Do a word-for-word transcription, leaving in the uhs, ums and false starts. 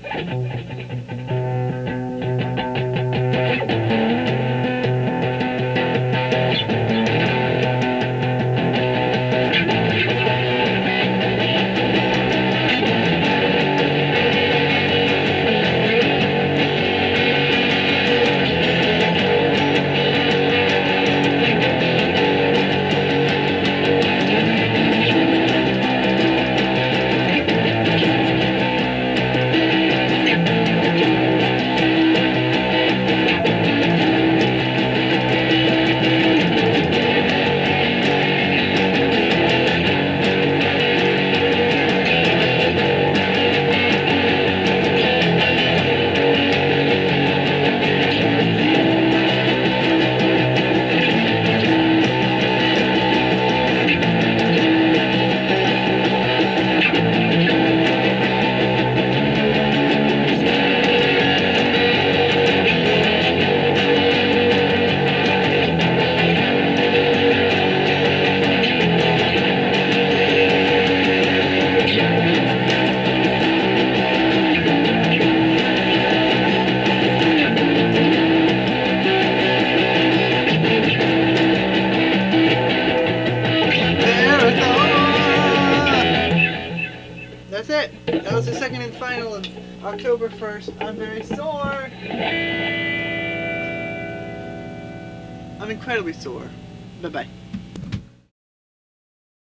That's it. That was the second and final of October first. I'm very sore. I'm incredibly sore. Bye-bye.